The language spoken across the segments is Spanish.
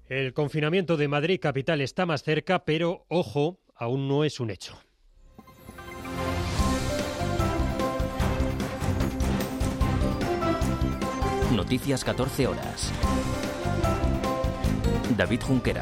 El confinamiento de Madrid capital está más cerca, pero, ojo, aún no es un hecho. Noticias 14 horas. David Junquera.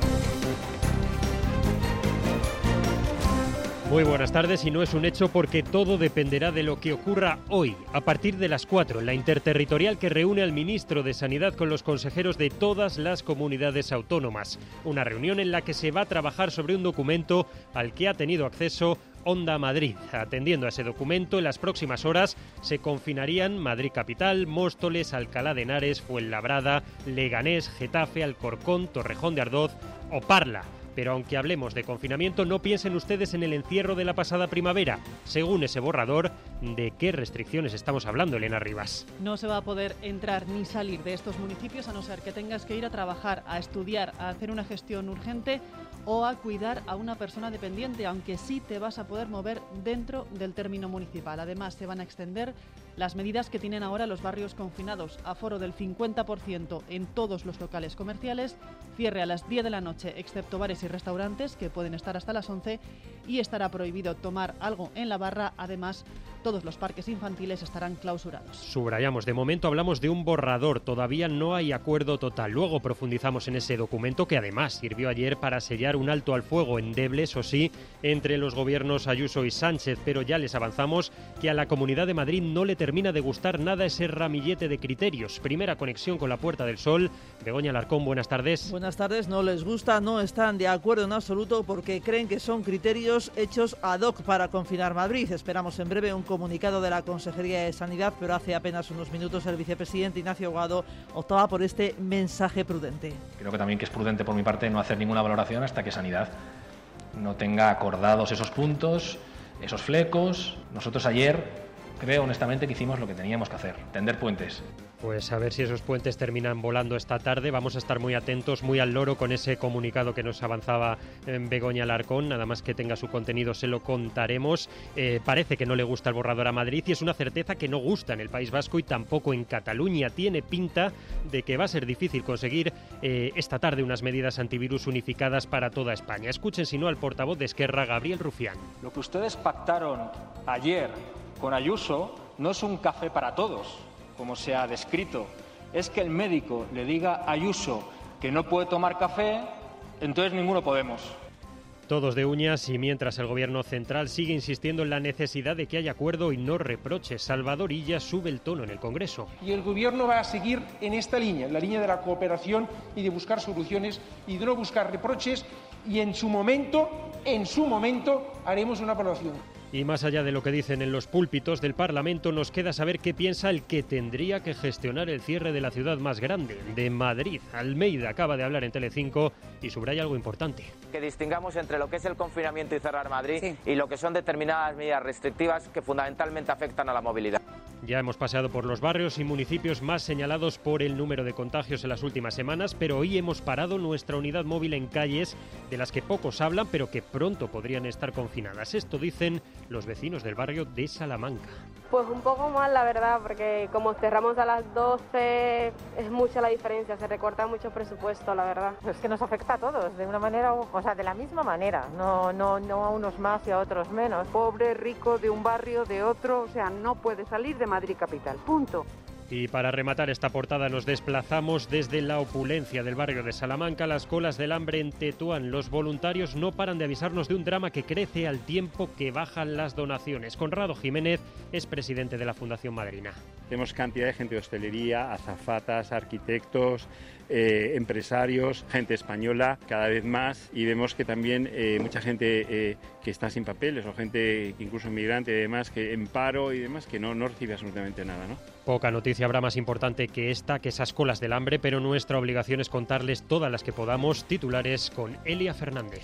Muy buenas tardes, y no es un hecho porque todo dependerá de lo que ocurra hoy, a partir de las 4, en la interterritorial que reúne al ministro de Sanidad con los consejeros de todas las comunidades autónomas. Una reunión en la que se va a trabajar sobre un documento al que ha tenido acceso Onda Madrid. Atendiendo a ese documento, en las próximas horas se confinarían Madrid capital, Móstoles, Alcalá de Henares, Fuenlabrada, Leganés, Getafe, Alcorcón, Torrejón de Ardoz o Parla. Pero aunque hablemos de confinamiento, no piensen ustedes en el encierro de la pasada primavera. Según ese borrador, ¿de qué restricciones estamos hablando, Elena Rivas? No se va a poder entrar ni salir de estos municipios a no ser que tengas que ir a trabajar, a estudiar, a hacer una gestión urgente o a cuidar a una persona dependiente, aunque sí te vas a poder mover dentro del término municipal. Además, se van a extender las medidas que tienen ahora los barrios confinados: aforo del 50% en todos los locales comerciales, cierre a las 10 de la noche, excepto bares y restaurantes, que pueden estar hasta las 11, y estará prohibido tomar algo en la barra. Además, todos los parques infantiles estarán clausurados. Subrayamos, de momento hablamos de un borrador, todavía no hay acuerdo total. Luego profundizamos en ese documento que además sirvió ayer para sellar un alto al fuego endeble, eso sí, entre los gobiernos Ayuso y Sánchez, pero ya les avanzamos que a la Comunidad de Madrid no le termina de gustar nada ese ramillete de criterios. Primera conexión con la Puerta del Sol. Begoña Alarcón, buenas tardes. Buenas tardes, no les gusta, no están de acuerdo en absoluto porque creen que son criterios hechos ad hoc para confinar Madrid. Esperamos en breve un comunicado de la Consejería de Sanidad, pero hace apenas unos minutos el vicepresidente Ignacio Guado optaba por este mensaje prudente. Creo que también que es prudente por mi parte no hacer ninguna valoración hasta que Sanidad no tenga acordados esos puntos, esos flecos. Nosotros ayer creo honestamente que hicimos lo que teníamos que hacer, tender puentes. Pues a ver si esos puentes terminan volando esta tarde. Vamos a estar muy atentos, muy al loro con ese comunicado que nos avanzaba Begoña Alarcón. Nada más que tenga su contenido se lo contaremos. Parece que no le gusta el borrador a Madrid y es una certeza que no gusta en el País Vasco y tampoco en Cataluña. Tiene pinta de que va a ser difícil conseguir esta tarde unas medidas antivirus unificadas para toda España. Escuchen si no al portavoz de Esquerra, Gabriel Rufián. Lo que ustedes pactaron ayer con Ayuso no es un café para todos, como se ha descrito. Es que el médico le diga a Ayuso que no puede tomar café, entonces ninguno podemos. Todos de uñas, y mientras el gobierno central sigue insistiendo en la necesidad de que haya acuerdo y no reproches, Salvador Illa sube el tono en el Congreso. Y el gobierno va a seguir en esta línea, en la línea de la cooperación y de buscar soluciones y de no buscar reproches, y en su momento haremos una evaluación. Y más allá de lo que dicen en los púlpitos del Parlamento, nos queda saber qué piensa el que tendría que gestionar el cierre de la ciudad más grande, de Madrid. Almeida acaba de hablar en Telecinco y subraya algo importante. Que distingamos entre lo que es el confinamiento y cerrar Madrid y lo que son determinadas medidas restrictivas que fundamentalmente afectan a la movilidad. Ya hemos paseado por los barrios y municipios más señalados por el número de contagios en las últimas semanas, pero hoy hemos parado nuestra unidad móvil en calles de las que pocos hablan, pero que pronto podrían estar confinadas. Esto dicen los vecinos del barrio de Salamanca. Pues un poco mal, la verdad, porque como cerramos a las 12 es mucha la diferencia, se recorta mucho presupuesto, la verdad. Es que nos afecta a todos, de una manera, o sea, de la misma manera, no a unos más y a otros menos. Pobre, rico, de un barrio, de otro, o sea, no puede salir de Madrid capital, punto. Y para rematar esta portada nos desplazamos desde la opulencia del barrio de Salamanca, las colas del hambre en Tetuán. Los voluntarios no paran de avisarnos de un drama que crece al tiempo que bajan las donaciones. Conrado Jiménez es presidente de la Fundación Madrina. Tenemos cantidad de gente de hostelería, azafatas, arquitectos, empresarios, gente española cada vez más, y vemos que también mucha gente que está sin papeles o gente incluso inmigrante y demás, que en paro y demás, que no recibe absolutamente nada, ¿no? Poca noticia habrá más importante que esta, que esas colas del hambre, pero nuestra obligación es contarles todas las que podamos. Titulares con Elia Fernández.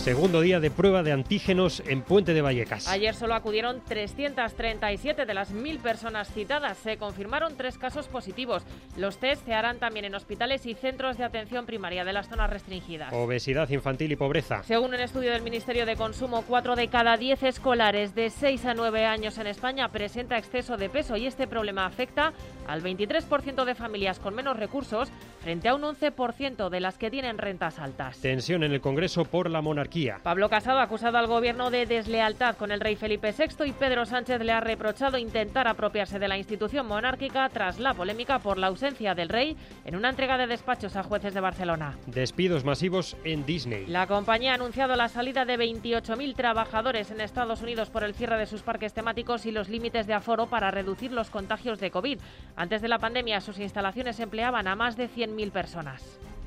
Segundo día de prueba de antígenos en Puente de Vallecas. Ayer solo acudieron 337 de las 1.000 personas citadas. Se confirmaron 3 casos positivos. Los test se harán también en hospitales y centros de atención primaria de las zonas restringidas. Obesidad infantil y pobreza. Según un estudio del Ministerio de Consumo, 4 de cada 10 escolares de 6 a 9 años en España presenta exceso de peso y este problema afecta al 23% de familias con menos recursos frente a un 11% de las que tienen rentas altas. Tensión en el Congreso por la monarquía. Pablo Casado ha acusado al gobierno de deslealtad con el rey Felipe VI y Pedro Sánchez le ha reprochado intentar apropiarse de la institución monárquica tras la polémica por la ausencia del rey en una entrega de despachos a jueces de Barcelona. Despidos masivos en Disney. La compañía ha anunciado la salida de 28.000 trabajadores en Estados Unidos por el cierre de sus parques temáticos y los límites de aforo para reducir los contagios de COVID. Antes de la pandemia, sus instalaciones empleaban a más de 100.000 personas.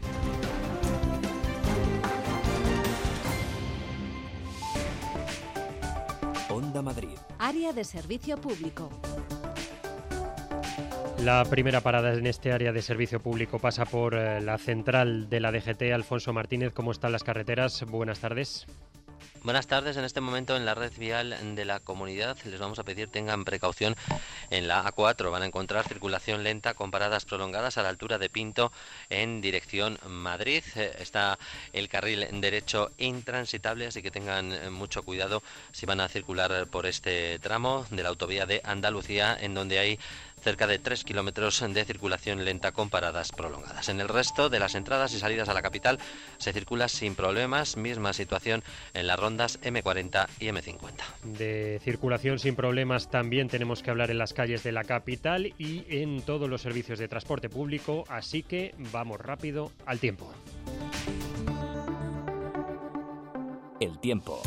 Onda Madrid. Área de servicio público. La primera parada en este área de servicio público pasa por la central de la DGT. Alfonso Martínez, ¿cómo están las carreteras? Buenas tardes. Buenas tardes. En este momento en la red vial de la comunidad les vamos a pedir tengan precaución en la A4. Van a encontrar circulación lenta con paradas prolongadas a la altura de Pinto en dirección Madrid. Está el carril derecho intransitable, así que tengan mucho cuidado si van a circular por este tramo de la autovía de Andalucía, en donde hay cerca de 3 kilómetros de circulación lenta con paradas prolongadas. En el resto de las entradas y salidas a la capital se circula sin problemas, misma situación en las rondas M40 y M50. De circulación sin problemas también tenemos que hablar en las calles de la capital y en todos los servicios de transporte público, así que vamos rápido al tiempo. El tiempo.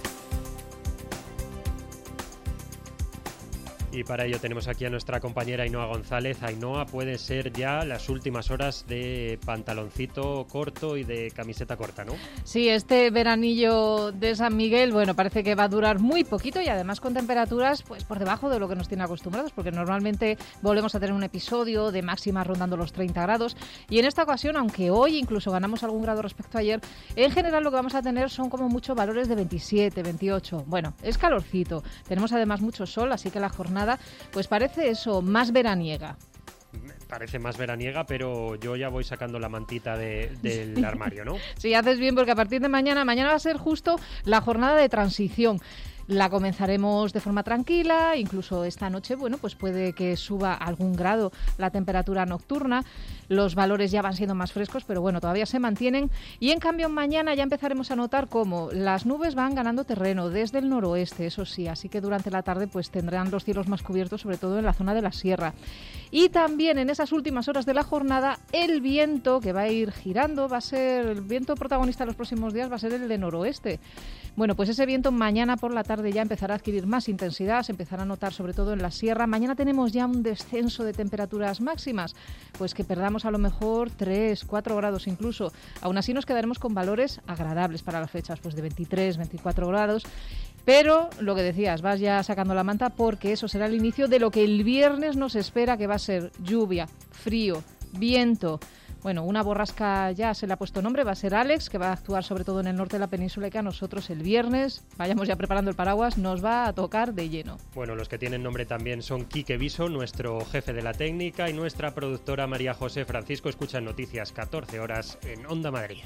Y para ello tenemos aquí a nuestra compañera Ainhoa González. Ainhoa, puede ser ya las últimas horas de pantaloncito corto y de camiseta corta, ¿no? Sí, este veranillo de San Miguel, bueno, parece que va a durar muy poquito y además con temperaturas pues por debajo de lo que nos tiene acostumbrados, porque normalmente volvemos a tener un episodio de máximas rondando los 30 grados y en esta ocasión, aunque hoy incluso ganamos algún grado respecto a ayer, en general lo que vamos a tener son como mucho valores de 27, 28. Bueno, es calorcito. Tenemos además mucho sol, así que la jornada pues parece eso, más veraniega. Parece más veraniega, pero yo ya voy sacando la mantita del armario, ¿no? Sí, haces bien, porque a partir de mañana va a ser justo la jornada de transición. La comenzaremos de forma tranquila, incluso esta noche, bueno, pues puede que suba algún grado la temperatura nocturna. Los valores ya van siendo más frescos, pero bueno, todavía se mantienen. Y en cambio mañana ya empezaremos a notar cómo las nubes van ganando terreno desde el noroeste, eso sí. Así que durante la tarde pues tendrán los cielos más cubiertos, sobre todo en la zona de la sierra. Y también en esas últimas horas de la jornada, el viento que va a ir girando, va a ser el viento protagonista los próximos días, va a ser el de noroeste. Bueno, pues ese viento mañana por la tarde ya empezará a adquirir más intensidad, se empezará a notar sobre todo en la sierra. Mañana tenemos ya un descenso de temperaturas máximas, pues que perdamos a lo mejor 3, 4 grados incluso. Aún así nos quedaremos con valores agradables para las fechas, pues de 23, 24 grados. Pero, lo que decías, vas ya sacando la manta porque eso será el inicio de lo que el viernes nos espera, que va a ser lluvia, frío, viento. Bueno, una borrasca ya se le ha puesto nombre, va a ser Alex, que va a actuar sobre todo en el norte de la península y que a nosotros el viernes, vayamos ya preparando el paraguas, nos va a tocar de lleno. Bueno, los que tienen nombre también son Quique Viso, nuestro jefe de la técnica, y nuestra productora María José. Francisco escucha Noticias 14 horas en Onda Madrid.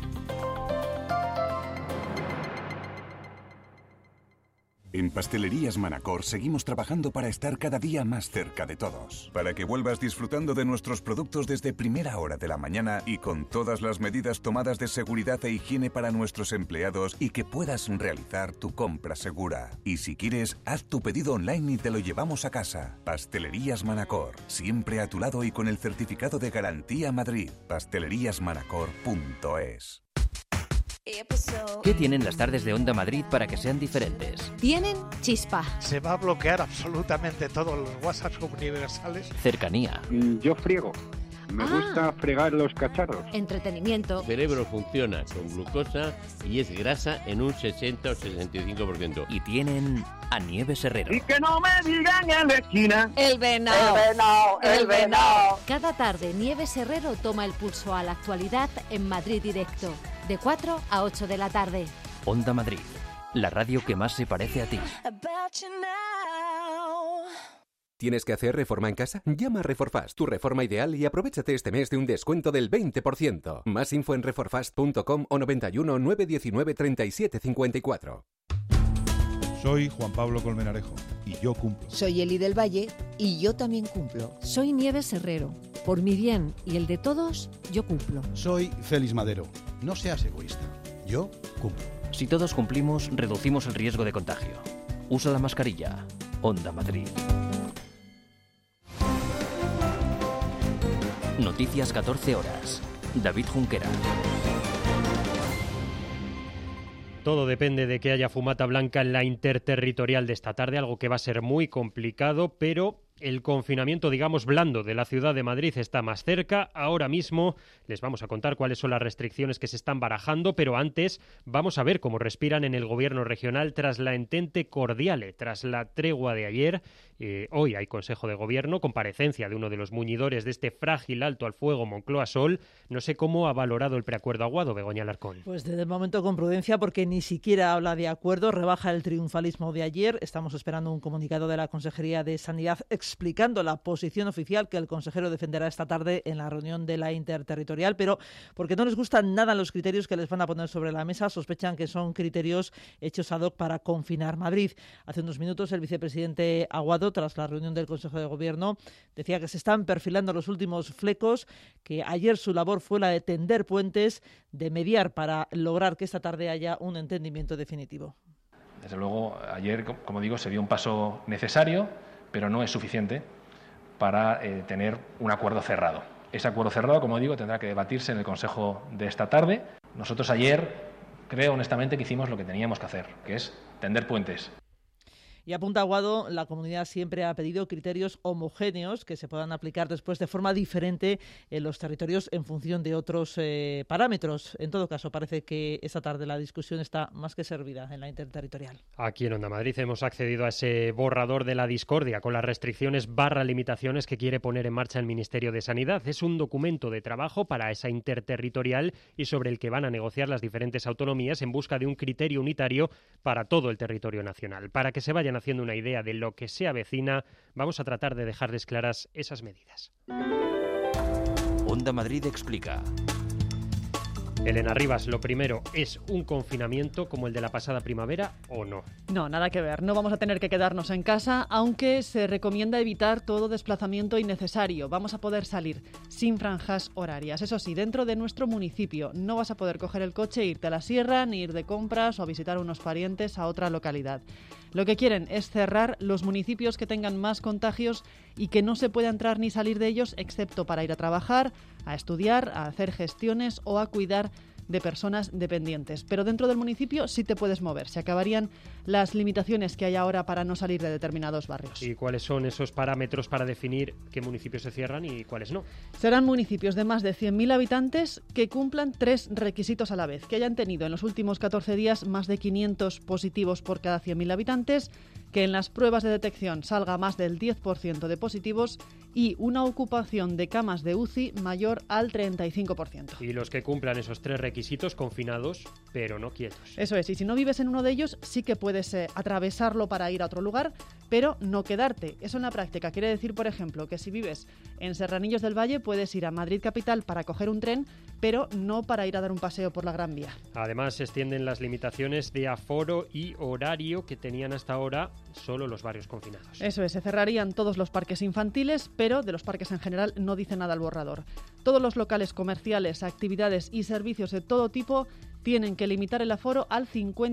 En Pastelerías Manacor seguimos trabajando para estar cada día más cerca de todos. Para que vuelvas disfrutando de nuestros productos desde primera hora de la mañana y con todas las medidas tomadas de seguridad e higiene para nuestros empleados y que puedas realizar tu compra segura. Y si quieres, haz tu pedido online y te lo llevamos a casa. Pastelerías Manacor, siempre a tu lado y con el certificado de garantía Madrid. Pasteleriasmanacor.es. ¿Qué tienen las tardes de Onda Madrid para que sean diferentes? Tienen chispa. Se va a bloquear absolutamente todos los WhatsApp universales. Cercanía. Yo friego. Me gusta fregar los cacharros. Entretenimiento. El cerebro funciona con glucosa y es grasa en un 60 o 65%. Y tienen a Nieves Herrero. Y que no me digan en la esquina. El venado. El venado, el venado. Cada tarde Nieves Herrero toma el pulso a la actualidad en Madrid Directo. De 4 a 8 de la tarde. Onda Madrid, la radio que más se parece a ti. ¿Tienes que hacer reforma en casa? Llama a Reforfast, tu reforma ideal, y aprovéchate este mes de un descuento del 20%. Más info en reforfast.com o 91 919 37 54. Soy Juan Pablo Colmenarejo y yo cumplo. Soy Eli del Valle y yo también cumplo. Soy Nieves Herrero. Por mi bien y el de todos, yo cumplo. Soy Félix Madero. No seas egoísta. Yo cumplo. Si todos cumplimos, reducimos el riesgo de contagio. Usa la mascarilla. Onda Madrid. Noticias 14 horas. David Junquera. Todo depende de que haya fumata blanca en la interterritorial de esta tarde, algo que va a ser muy complicado, pero el confinamiento, digamos, blando de la ciudad de Madrid está más cerca. Ahora mismo les vamos a contar cuáles son las restricciones que se están barajando, pero antes vamos a ver cómo respiran en el gobierno regional tras la entente cordiale, tras la tregua de ayer. Hoy hay Consejo de Gobierno, comparecencia de uno de los muñidores de este frágil alto al fuego Moncloa Sol. No sé cómo ha valorado el preacuerdo Aguado, Begoña Alarcón. Pues desde el momento con prudencia, porque ni siquiera habla de acuerdo, rebaja el triunfalismo de ayer. Estamos esperando un comunicado de la Consejería de Sanidad explicando la posición oficial que el consejero defenderá esta tarde en la reunión de la interterritorial, pero porque no les gustan nada los criterios que les van a poner sobre la mesa, sospechan que son criterios hechos ad hoc para confinar Madrid. Hace unos minutos el vicepresidente Aguado, tras la reunión del Consejo de Gobierno, decía que se están perfilando los últimos flecos, que ayer su labor fue la de tender puentes, de mediar para lograr que esta tarde haya un entendimiento definitivo. Desde luego, ayer, como digo, se dio un paso necesario, pero no es suficiente para tener un acuerdo cerrado. Ese acuerdo cerrado, como digo, tendrá que debatirse en el Consejo de esta tarde. Nosotros ayer, creo honestamente, que hicimos lo que teníamos que hacer, que es tender puentes. Y apunta Aguado, la comunidad siempre ha pedido criterios homogéneos que se puedan aplicar después de forma diferente en los territorios en función de otros parámetros. En todo caso, parece que esta tarde la discusión está más que servida en la interterritorial. Aquí en Onda Madrid hemos accedido a ese borrador de la discordia con las restricciones / limitaciones que quiere poner en marcha el Ministerio de Sanidad. Es un documento de trabajo para esa interterritorial y sobre el que van a negociar las diferentes autonomías en busca de un criterio unitario para todo el territorio nacional. Para que se vayan haciendo una idea de lo que se avecina, vamos a tratar de dejarles claras esas medidas. Onda Madrid explica. Elena Rivas, lo primero, ¿es un confinamiento como el de la pasada primavera o no? No, nada que ver. No vamos a tener que quedarnos en casa, aunque se recomienda evitar todo desplazamiento innecesario. Vamos a poder salir sin franjas horarias. Eso sí, dentro de nuestro municipio no vas a poder coger el coche e irte a la sierra, ni ir de compras o a visitar a unos parientes a otra localidad. Lo que quieren es cerrar los municipios que tengan más contagios y que no se pueda entrar ni salir de ellos, excepto para ir a trabajar, a estudiar, a hacer gestiones o a cuidar de personas dependientes. Pero dentro del municipio sí te puedes mover. Se acabarían las limitaciones que hay ahora para no salir de determinados barrios. ¿Y cuáles son esos parámetros para definir qué municipios se cierran y cuáles no? Serán municipios de más de 100.000 habitantes que cumplan 3 requisitos a la vez. Que hayan tenido en los últimos 14 días más de 500 positivos por cada 100.000 habitantes, que en las pruebas de detección salga más del 10% de positivos y una ocupación de camas de UCI mayor al 35%. Y los que cumplan esos 3 requisitos, confinados, pero no quietos. Eso es, y si no vives en uno de ellos, sí que puedes atravesarlo para ir a otro lugar, pero no quedarte. Eso en la práctica quiere decir, por ejemplo, que si vives en Serranillos del Valle, puedes ir a Madrid Capital para coger un tren, pero no para ir a dar un paseo por la Gran Vía. Además, se extienden las limitaciones de aforo y horario que tenían hasta ahora solo los barrios confinados. Eso es, se cerrarían todos los parques infantiles, pero de los parques en general no dice nada el borrador. Todos los locales comerciales, actividades y servicios de todo tipo tienen que limitar el aforo al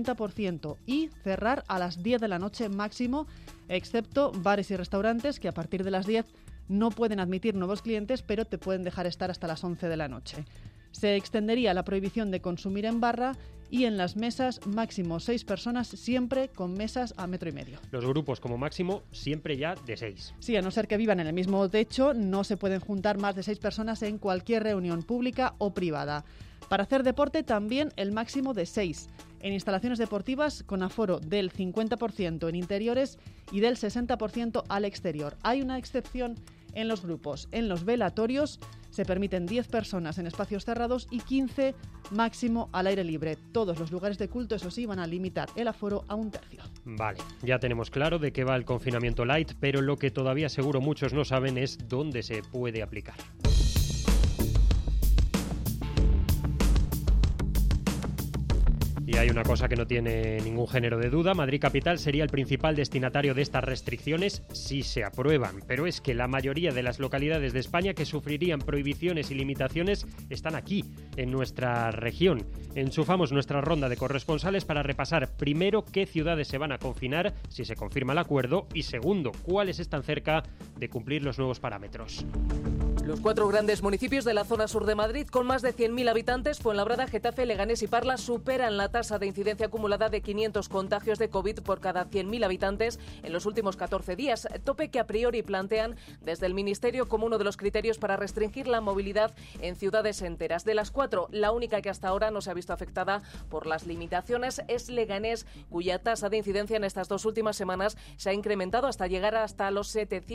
50% y cerrar a las 10 de la noche máximo, excepto bares y restaurantes que a partir de las 10 no pueden admitir nuevos clientes, pero te pueden dejar estar hasta las 11 de la noche. Se extendería la prohibición de consumir en barra y en las mesas máximo 6 personas, siempre con mesas a 1,5 metros. Los grupos como máximo siempre ya de 6. Sí, a no ser que vivan en el mismo techo, no se pueden juntar más de 6 personas en cualquier reunión pública o privada. Para hacer deporte también el máximo de 6. En instalaciones deportivas con aforo del 50% en interiores y del 60% al exterior. Hay una excepción en los grupos. En los velatorios se permiten 10 personas en espacios cerrados y 15 máximo al aire libre. Todos los lugares de culto, eso sí, van a limitar el aforo a 1/3. Vale, ya tenemos claro de qué va el confinamiento light, pero lo que todavía seguro muchos no saben es dónde se puede aplicar. Y hay una cosa que no tiene ningún género de duda: Madrid Capital sería el principal destinatario de estas restricciones si se aprueban. Pero es que la mayoría de las localidades de España que sufrirían prohibiciones y limitaciones están aquí, en nuestra región. Enchufamos nuestra ronda de corresponsales para repasar, primero, qué ciudades se van a confinar si se confirma el acuerdo, y segundo, cuáles están cerca de cumplir los nuevos parámetros. Los 4 grandes municipios de la zona sur de Madrid, con más de 100.000 habitantes, Fuenlabrada, Getafe, Leganés y Parla, superan la tasa de incidencia acumulada de 500 contagios de COVID por cada 100.000 habitantes en los últimos 14 días, tope que a priori plantean desde el Ministerio como uno de los criterios para restringir la movilidad en ciudades enteras. De las 4, la única que hasta ahora no se ha visto afectada por las limitaciones es Leganés, cuya tasa de incidencia en estas 2 últimas semanas se ha incrementado hasta llegar hasta los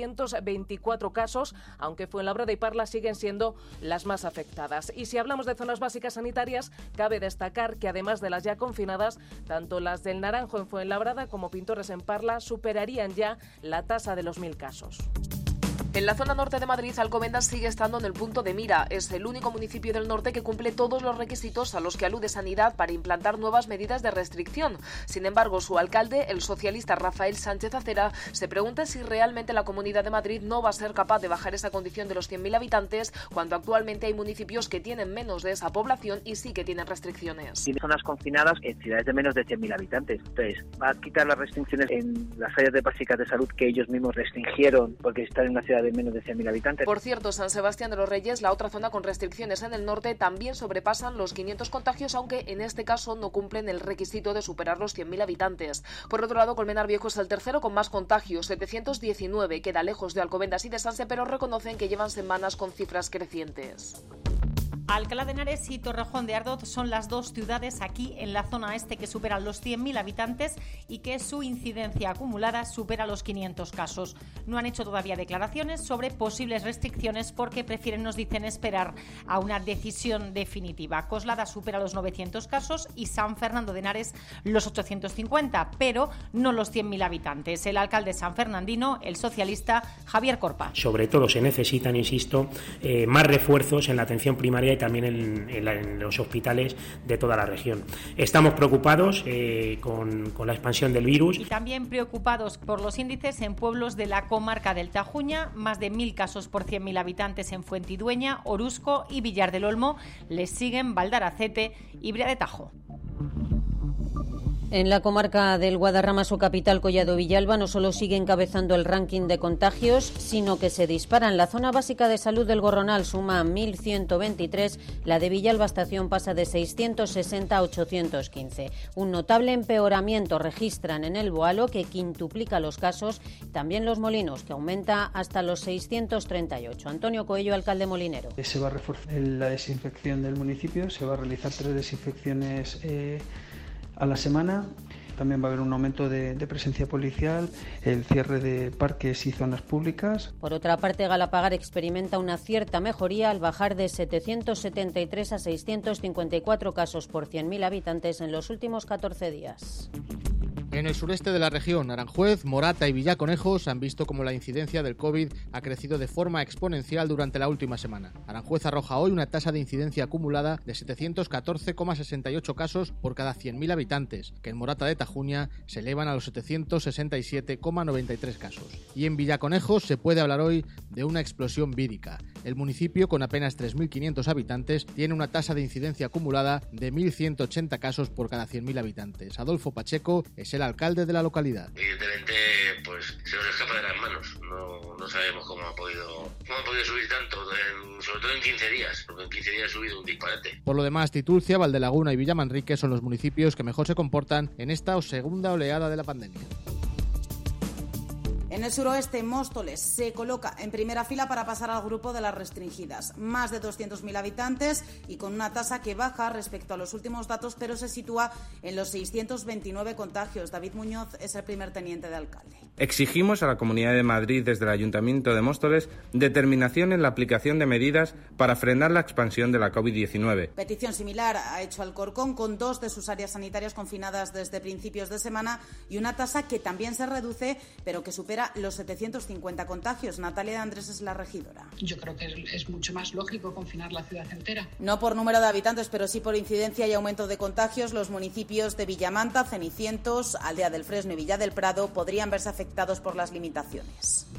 724 casos, aunque Fuenlabrada y Parla siguen siendo las más afectadas. Y si hablamos de zonas básicas sanitarias, cabe destacar que además de las ya confinadas, tanto las del Naranjo en Fuenlabrada como Pintores en Parla superarían ya la tasa de los 1.000 casos. En la zona norte de Madrid, Alcobendas sigue estando en el punto de mira. Es el único municipio del norte que cumple todos los requisitos a los que alude Sanidad para implantar nuevas medidas de restricción. Sin embargo, su alcalde, el socialista Rafael Sánchez Acera, se pregunta si realmente la Comunidad de Madrid no va a ser capaz de bajar esa condición de los 100.000 habitantes cuando actualmente hay municipios que tienen menos de esa población y sí que tienen restricciones. Tiene zonas confinadas en ciudades de menos de 100.000 habitantes. Entonces, va a quitar las restricciones en las áreas de básicas de salud que ellos mismos restringieron porque están en una ciudad de menos de 100.000 habitantes. Por cierto, San Sebastián de los Reyes, la otra zona con restricciones en el norte, también sobrepasan los 500 contagios, aunque en este caso no cumplen el requisito de superar los 100.000 habitantes. Por otro lado, Colmenar Viejo es el tercero con más contagios, 719, queda lejos de Alcobendas y de Sanse, pero reconocen que llevan semanas con cifras crecientes. Alcalá de Henares y Torrejón de Ardoz son las 2 ciudades aquí en la zona este que superan los 100.000 habitantes y que su incidencia acumulada supera los 500 casos. No han hecho todavía declaraciones sobre posibles restricciones porque prefieren, nos dicen, esperar a una decisión definitiva. Coslada supera los 900 casos y San Fernando de Henares los 850, pero no los 100.000 habitantes. El alcalde sanfernandino, el socialista Javier Corpa. Sobre todo se necesitan, insisto, más refuerzos en la atención primaria y también en los hospitales de toda la región. Estamos preocupados con la expansión del virus. Y también preocupados por los índices en pueblos de la comarca del Tajuña, más de 1.000 casos por 100.000 habitantes en Fuentidueña, Orusco y Villar del Olmo. Les siguen Valdaracete y Brea de Tajo. En la comarca del Guadarrama, su capital, Collado Villalba, no solo sigue encabezando el ranking de contagios, sino que se disparan. La zona básica de salud del Gorronal suma 1.123, la de Villalba Estación pasa de 660 a 815. Un notable empeoramiento registran en el Boalo, que quintuplica los casos, también Los Molinos, que aumenta hasta los 638. Antonio Coello, alcalde molinero. Se va a reforzar la desinfección del municipio, se va a realizar 3 desinfecciones a la semana. También va a haber un aumento de presencia policial, el cierre de parques y zonas públicas. Por otra parte, Galapagar experimenta una cierta mejoría al bajar de 773 a 654 casos por 100.000 habitantes en los últimos 14 días. En el sureste de la región, Aranjuez, Morata y Villaconejos han visto cómo la incidencia del COVID ha crecido de forma exponencial durante la última semana. Aranjuez arroja hoy una tasa de incidencia acumulada de 714,68 casos por cada 100.000 habitantes, que en Morata de Tajuña se elevan a los 767,93 casos. Y en Villaconejos se puede hablar hoy de una explosión vírica. El municipio, con apenas 3.500 habitantes, tiene una tasa de incidencia acumulada de 1.180 casos por cada 100.000 habitantes. Adolfo Pacheco es el alcalde de la localidad. Evidentemente, pues se nos escapa de las manos. No sabemos cómo ha podido subir tanto, sobre todo en 15 días, porque en 15 días ha subido un disparate. Por lo demás, Titulcia, Valdelaguna y Villamanrique son los municipios que mejor se comportan en esta segunda oleada de la pandemia. En el suroeste, Móstoles se coloca en primera fila para pasar al grupo de las restringidas. Más de 200.000 habitantes y con una tasa que baja respecto a los últimos datos, pero se sitúa en los 629 contagios. David Muñoz es el primer teniente de alcalde. Exigimos a la Comunidad de Madrid desde el Ayuntamiento de Móstoles determinación en la aplicación de medidas para frenar la expansión de la COVID-19. Petición similar ha hecho Alcorcón, con 2 de sus áreas sanitarias confinadas desde principios de semana y una tasa que también se reduce, pero que supera los 750 contagios. Natalia Andrés es la regidora. Yo creo que es mucho más lógico confinar la ciudad entera. No por número de habitantes, pero sí por incidencia y aumento de contagios. Los municipios de Villamanta, Cenicientos, Aldea del Fresno y Villa del Prado podrían verse afectados por las limitaciones.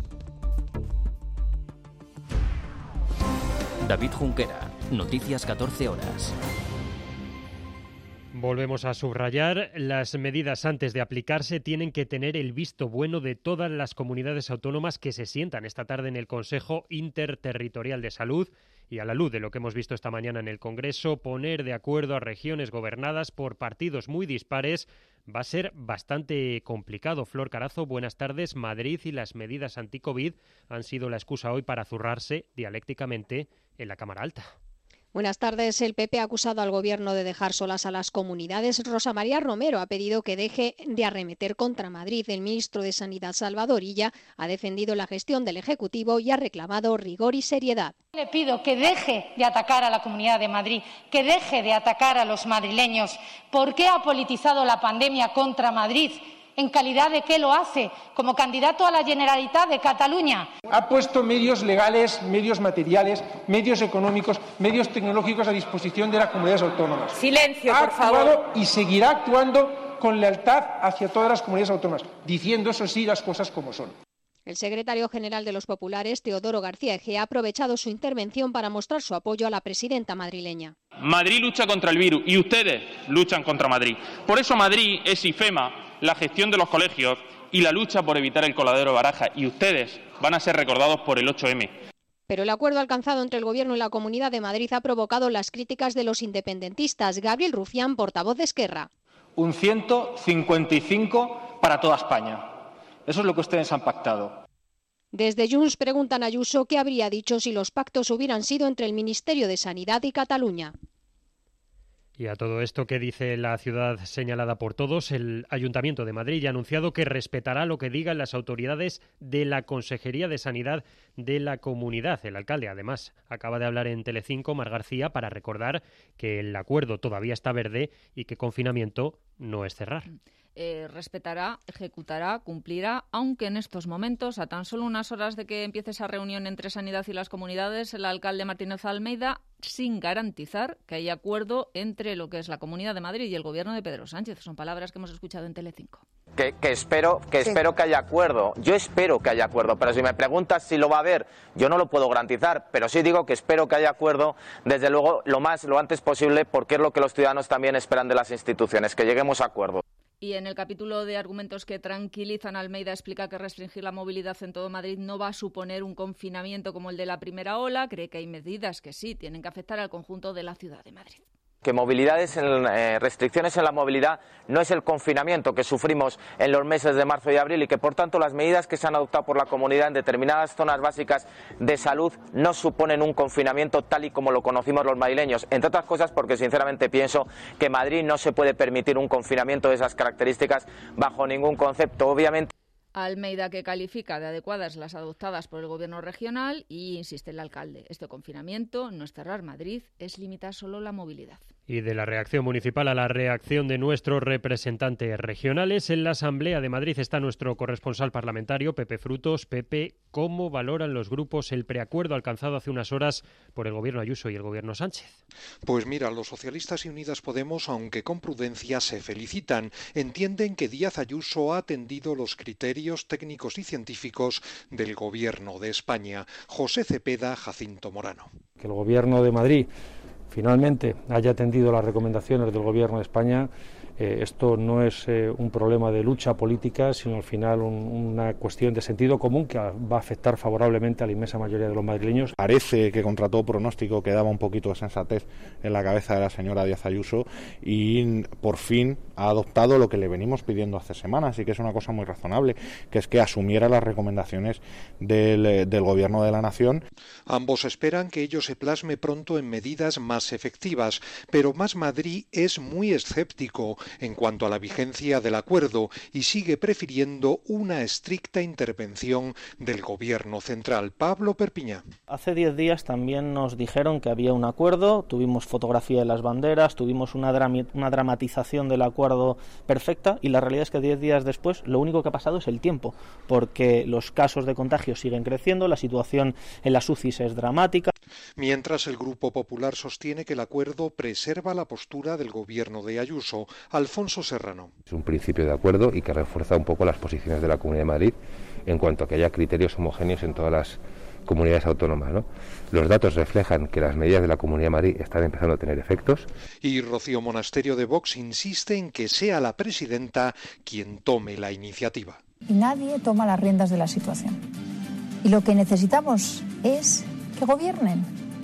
David Junquera, Noticias 14 horas. Volvemos a subrayar, las medidas antes de aplicarse tienen que tener el visto bueno de todas las comunidades autónomas que se sientan esta tarde en el Consejo Interterritorial de Salud y a la luz de lo que hemos visto esta mañana en el Congreso, poner de acuerdo a regiones gobernadas por partidos muy dispares va a ser bastante complicado. Flor Carazo, buenas tardes. Madrid y las medidas anti-COVID han sido la excusa hoy para zurrarse dialécticamente en la Cámara Alta. Buenas tardes. El PP ha acusado al Gobierno de dejar solas a las comunidades. Rosa María Romero ha pedido que deje de arremeter contra Madrid. El ministro de Sanidad, Salvador Illa, ha defendido la gestión del Ejecutivo y ha reclamado rigor y seriedad. Le pido que deje de atacar a la Comunidad de Madrid, que deje de atacar a los madrileños. ¿Por qué ha politizado la pandemia contra Madrid? ¿En calidad de qué lo hace? ¿Como candidato a la Generalitat de Cataluña? Ha puesto medios legales, medios materiales, medios económicos, medios tecnológicos a disposición de las comunidades autónomas. Silencio, por favor. Ha actuado y seguirá actuando con lealtad hacia todas las comunidades autónomas, diciendo, eso sí, las cosas como son. El secretario general de los populares, Teodoro García Egea, ha aprovechado su intervención para mostrar su apoyo a la presidenta madrileña. Madrid lucha contra el virus y ustedes luchan contra Madrid. Por eso Madrid es IFEMA, la gestión de los colegios y la lucha por evitar el coladero de Baraja. Y ustedes van a ser recordados por el 8M. Pero el acuerdo alcanzado entre el Gobierno y la Comunidad de Madrid ha provocado las críticas de los independentistas. Gabriel Rufián, portavoz de Esquerra. Un 155 para toda España. Eso es lo que ustedes han pactado. Desde Junts preguntan a Ayuso qué habría dicho si los pactos hubieran sido entre el Ministerio de Sanidad y Cataluña. Y a todo esto, ¿qué dice la ciudad señalada por todos? El Ayuntamiento de Madrid ya ha anunciado que respetará lo que digan las autoridades de la Consejería de Sanidad de la comunidad. El alcalde, además, acaba de hablar en Telecinco, Mar García, para recordar que el acuerdo todavía está verde y que confinamiento no es cerrar. Respetará, ejecutará, cumplirá, aunque en estos momentos, a tan solo unas horas de que empiece esa reunión entre Sanidad y las comunidades, el alcalde Martínez Almeida, sin garantizar que haya acuerdo entre lo que es la Comunidad de Madrid y el Gobierno de Pedro Sánchez. Son palabras que hemos escuchado en Telecinco. Que espero que haya acuerdo. Yo espero que haya acuerdo, pero si me preguntas si lo va a haber, yo no lo puedo garantizar, pero sí digo que espero que haya acuerdo, desde luego, lo antes posible, porque es lo que los ciudadanos también esperan de las instituciones, que lleguemos a acuerdo. Y en el capítulo de argumentos que tranquilizan, Almeida explica que restringir la movilidad en todo Madrid no va a suponer un confinamiento como el de la primera ola. Cree que hay medidas que sí tienen que afectar al conjunto de la ciudad de Madrid. Que restricciones en la movilidad no es el confinamiento que sufrimos en los meses de marzo y abril y que, por tanto, las medidas que se han adoptado por la comunidad en determinadas zonas básicas de salud no suponen un confinamiento tal y como lo conocimos los madrileños. Entre otras cosas porque, sinceramente, pienso que Madrid no se puede permitir un confinamiento de esas características bajo ningún concepto. Obviamente. Almeida, que califica de adecuadas las adoptadas por el Gobierno regional, y insiste el alcalde, este confinamiento no es cerrar Madrid, es limitar solo la movilidad. Y de la reacción municipal a la reacción de nuestros representantes regionales, en la Asamblea de Madrid está nuestro corresponsal parlamentario, Pepe Frutos. Pepe, ¿cómo valoran los grupos el preacuerdo alcanzado hace unas horas por el Gobierno Ayuso y el Gobierno Sánchez? Pues mira, los socialistas y Unidas Podemos, aunque con prudencia, se felicitan. Entienden que Díaz Ayuso ha atendido los criterios técnicos y científicos del Gobierno de España. José Cepeda, Jacinto Morano. Que el Gobierno de Madrid finalmente haya atendido las recomendaciones del Gobierno de España Esto no es un problema de lucha política, sino al final una cuestión de sentido común que va a afectar favorablemente a la inmensa mayoría de los madrileños. Parece que contra todo pronóstico quedaba un poquito de sensatez en la cabeza de la señora Díaz Ayuso y por fin ha adoptado lo que le venimos pidiendo hace semanas y que es una cosa muy razonable, que es que asumiera las recomendaciones del Gobierno de la Nación. Ambos esperan que ello se plasme pronto en medidas más efectivas, pero Más Madrid es muy escéptico en cuanto a la vigencia del acuerdo y sigue prefiriendo una estricta intervención del Gobierno central. Pablo Perpiñá. Hace 10 días también nos dijeron que había un acuerdo, tuvimos fotografía de las banderas, tuvimos una dramatización del acuerdo perfecta y la realidad es que 10 días después lo único que ha pasado es el tiempo, porque los casos de contagio siguen creciendo, la situación en las UCIs es dramática. Mientras el Grupo Popular sostiene que el acuerdo preserva la postura del Gobierno de Ayuso. Alfonso Serrano. Es un principio de acuerdo y que refuerza un poco las posiciones de la Comunidad de Madrid en cuanto a que haya criterios homogéneos en todas las comunidades autónomas, ¿no? Los datos reflejan que las medidas de la Comunidad de Madrid están empezando a tener efectos. Y Rocío Monasterio de Vox insiste en que sea la presidenta quien tome la iniciativa. Y nadie toma las riendas de la situación. Y lo que necesitamos es que gobiernen.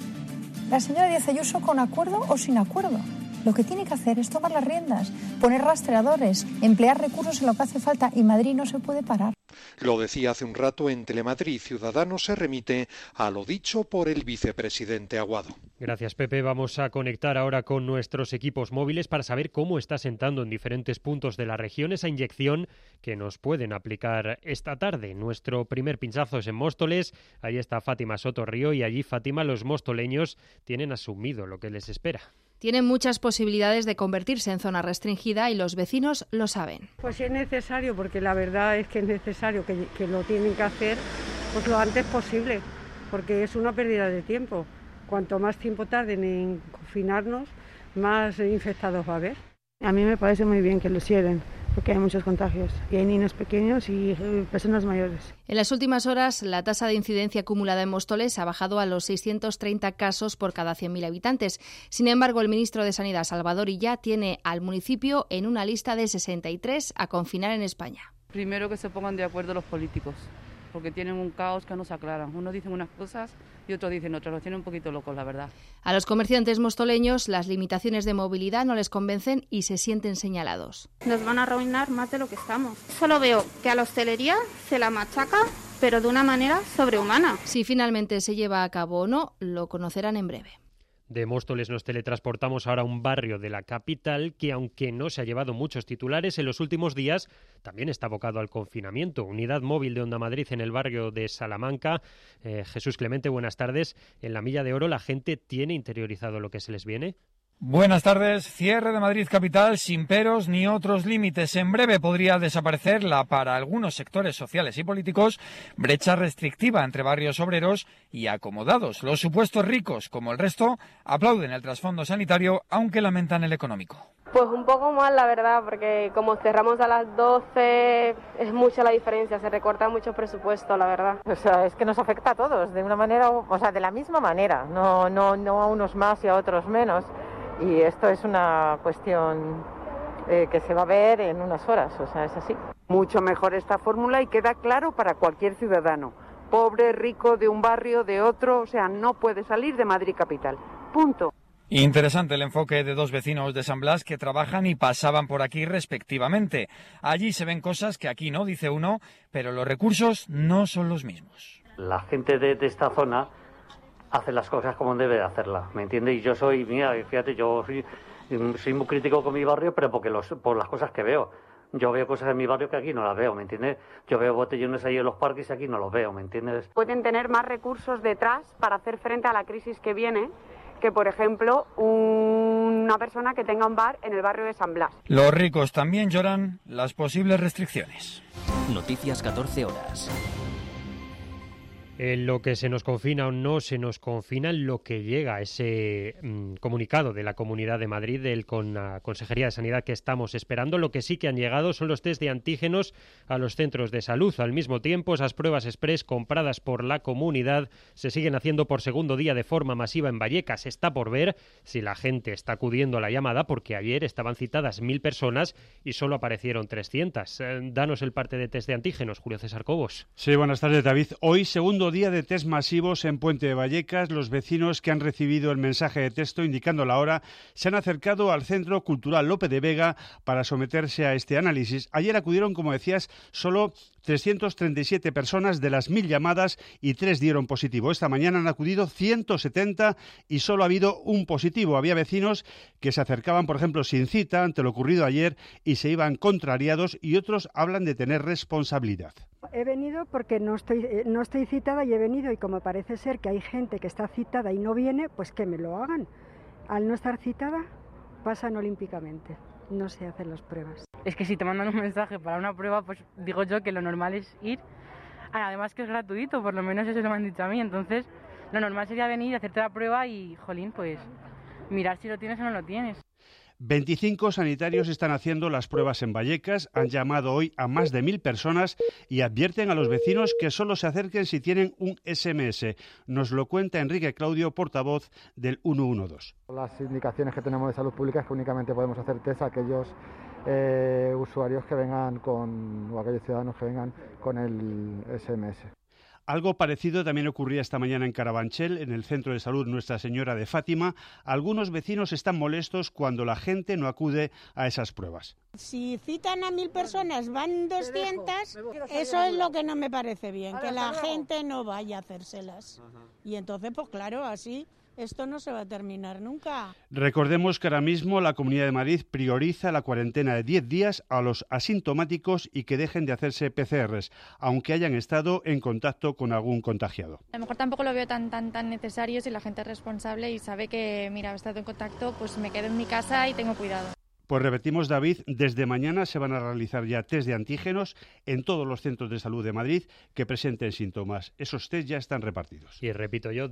La señora Díaz Ayuso con acuerdo o sin acuerdo. Lo que tiene que hacer es tomar las riendas, poner rastreadores, emplear recursos en lo que hace falta y Madrid no se puede parar. Lo decía hace un rato en Telemadrid. Ciudadanos se remite a lo dicho por el vicepresidente Aguado. Gracias, Pepe. Vamos a conectar ahora con nuestros equipos móviles para saber cómo está sentando en diferentes puntos de la región esa inyección que nos pueden aplicar esta tarde. Nuestro primer pinchazo es en Móstoles. Ahí está Fátima Sotorrío y allí, Fátima, los mostoleños tienen asumido lo que les espera. Tienen muchas posibilidades de convertirse en zona restringida y los vecinos lo saben. Pues es necesario, porque la verdad es que es necesario que lo tienen que hacer pues lo antes posible, porque es una pérdida de tiempo. Cuanto más tiempo tarden en confinarnos, más infectados va a haber. A mí me parece muy bien que lo cierren, porque hay muchos contagios y hay niños pequeños y personas mayores. En las últimas horas, la tasa de incidencia acumulada en Móstoles ha bajado a los 630 casos por cada 100.000 habitantes. Sin embargo, el ministro de Sanidad, Salvador Illa, tiene al municipio en una lista de 63 a confinar en España. Primero que se pongan de acuerdo los políticos, porque tienen un caos que no se aclaran. Unos dicen unas cosas y otros dicen otras. Los tienen un poquito locos, la verdad. A los comerciantes mostoleños las limitaciones de movilidad no les convencen y se sienten señalados. Nos van a arruinar más de lo que estamos. Solo veo que a la hostelería se la machaca, pero de una manera sobrehumana. Si finalmente se lleva a cabo o no, lo conocerán en breve. De Móstoles nos teletransportamos ahora a un barrio de la capital que, aunque no se ha llevado muchos titulares, en los últimos días también está abocado al confinamiento. Unidad móvil de Onda Madrid en el barrio de Salamanca. Jesús Clemente, buenas tardes. En la Milla de Oro, ¿la gente tiene interiorizado lo que se les viene? Buenas tardes. Cierre de Madrid capital sin peros ni otros límites. En breve podría desaparecer la, para algunos sectores sociales y políticos, brecha restrictiva entre barrios obreros y acomodados. Los supuestos ricos, como el resto, aplauden el trasfondo sanitario, aunque lamentan el económico. Pues un poco mal, la verdad, porque como cerramos a las 12 es mucha la diferencia, se recorta mucho presupuesto, la verdad. O sea, es que nos afecta a todos de una manera, o sea, de la misma manera, no a unos más y a otros menos. Y esto es una cuestión que se va a ver en unas horas, o sea, es así. Mucho mejor esta fórmula y queda claro para cualquier ciudadano, pobre, rico, de un barrio, de otro, o sea, no puede salir de Madrid capital. Punto. Interesante el enfoque de dos vecinos de San Blas que trabajan y pasaban por aquí respectivamente. Allí se ven cosas que aquí no, dice uno, pero los recursos no son los mismos. La gente de esta zona hace las cosas como debe de hacerlas, ¿me entiendes? Y yo fíjate, yo soy muy crítico con mi barrio, pero por las cosas que veo. Yo veo cosas en mi barrio que aquí no las veo, ¿me entiendes? Yo veo botellones ahí en los parques y aquí no los veo, ¿me entiendes? Pueden tener más recursos detrás para hacer frente a la crisis que viene que, por ejemplo, una persona que tenga un bar en el barrio de San Blas. Los ricos también lloran las posibles restricciones. Noticias 14 horas. Lo que se nos confina o no se nos confina, en lo que llega ese comunicado de la Comunidad de Madrid con la Consejería de Sanidad que estamos esperando. Lo que sí que han llegado son los test de antígenos a los centros de salud. Al mismo tiempo, esas pruebas express compradas por la comunidad se siguen haciendo por segundo día de forma masiva en Vallecas. Está por ver si la gente está acudiendo a la llamada, porque ayer estaban citadas 1.000 personas y solo aparecieron 300. Danos el parte de test de antígenos, Julio César Cobos. Sí, buenas tardes, David. Hoy, segundo día de test masivos en Puente de Vallecas. Los vecinos que han recibido el mensaje de texto indicando la hora se han acercado al Centro Cultural Lope de Vega para someterse a este análisis. Ayer acudieron, como decías, solo 337 personas de las 1.000 llamadas y 3 dieron positivo. Esta mañana han acudido 170 y solo ha habido un positivo. Había vecinos que se acercaban, por ejemplo, sin cita ante lo ocurrido ayer y se iban contrariados, y otros hablan de tener responsabilidad. He venido porque no estoy citada y he venido, y como parece ser que hay gente que está citada y no viene, pues que me lo hagan. Al no estar citada, pasan olímpicamente. No se hacen las pruebas. Es que si te mandan un mensaje para una prueba, pues digo yo que lo normal es ir. Además que es gratuito, por lo menos eso me han dicho a mí. Entonces, lo normal sería venir, hacerte la prueba y, jolín, pues mirar si lo tienes o no lo tienes. 25 sanitarios están haciendo las pruebas en Vallecas, han llamado hoy a más de 1.000 personas y advierten a los vecinos que solo se acerquen si tienen un SMS. Nos lo cuenta Enrique Claudio, portavoz del 112. Las indicaciones que tenemos de salud pública es que únicamente podemos hacer test a aquellos usuarios que vengan o aquellos ciudadanos que vengan con el SMS. Algo parecido también ocurría esta mañana en Carabanchel, en el Centro de Salud Nuestra Señora de Fátima. Algunos vecinos están molestos cuando la gente no acude a esas pruebas. Si citan a 1.000 personas, van 200, eso es lo que no me parece bien, que la gente no vaya a hacérselas. Y entonces, pues claro, así esto no se va a terminar nunca. Recordemos que ahora mismo la Comunidad de Madrid prioriza la cuarentena de 10 días a los asintomáticos y que dejen de hacerse PCRs, aunque hayan estado en contacto con algún contagiado. A lo mejor tampoco lo veo tan necesario si la gente es responsable y sabe que, mira, he estado en contacto, pues me quedo en mi casa y tengo cuidado. Pues repetimos, David, desde mañana se van a realizar ya test de antígenos en todos los centros de salud de Madrid que presenten síntomas. Esos test ya están repartidos. Y repito yo,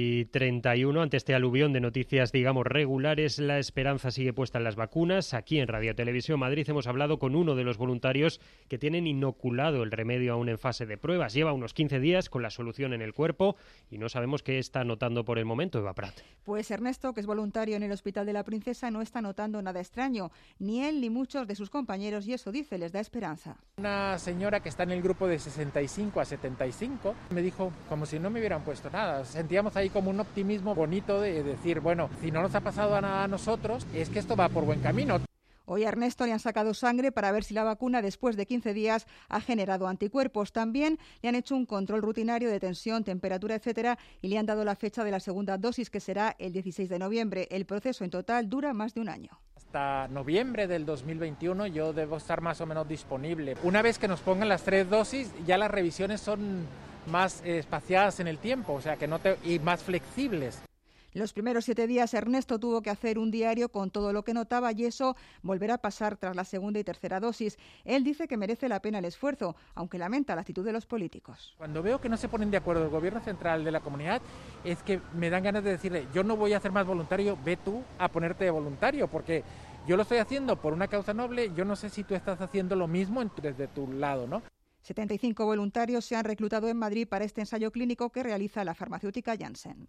2:31, ante este aluvión de noticias, digamos, regulares, la esperanza sigue puesta en las vacunas. Aquí en Radio Televisión Madrid hemos hablado con uno de los voluntarios que tienen inoculado el remedio aún en fase de pruebas. Lleva unos 15 días con la solución en el cuerpo y no sabemos qué está notando por el momento, Eva Prat. Pues Ernesto, que es voluntario en el Hospital de la Princesa, no está notando nada extraño. Ni él ni muchos de sus compañeros, y eso, dice, les da esperanza. Una señora que está en el grupo de 65 a 75 me dijo como si no me hubieran puesto nada. Sentíamos ahí como un optimismo bonito de decir, bueno, si no nos ha pasado nada a nosotros, es que esto va por buen camino. Hoy a Ernesto le han sacado sangre para ver si la vacuna, después de 15 días, ha generado anticuerpos. También le han hecho un control rutinario de tensión, temperatura, etcétera, y le han dado la fecha de la segunda dosis, que será el 16 de noviembre. El proceso en total dura más de un año. Hasta noviembre del 2021 yo debo estar más o menos disponible. Una vez que nos pongan las 3 dosis, ya las revisiones son más espaciadas en el tiempo, o sea, y más flexibles. Los primeros 7 días Ernesto tuvo que hacer un diario con todo lo que notaba, y eso volverá a pasar tras la segunda y tercera dosis. Él dice que merece la pena el esfuerzo, aunque lamenta la actitud de los políticos. Cuando veo que no se ponen de acuerdo el gobierno central de la comunidad, es que me dan ganas de decirle, yo no voy a hacer más voluntario, ve tú a ponerte de voluntario, porque yo lo estoy haciendo por una causa noble, yo no sé si tú estás haciendo lo mismo desde tu lado, ¿no? 75 voluntarios se han reclutado en Madrid para este ensayo clínico que realiza la farmacéutica Janssen.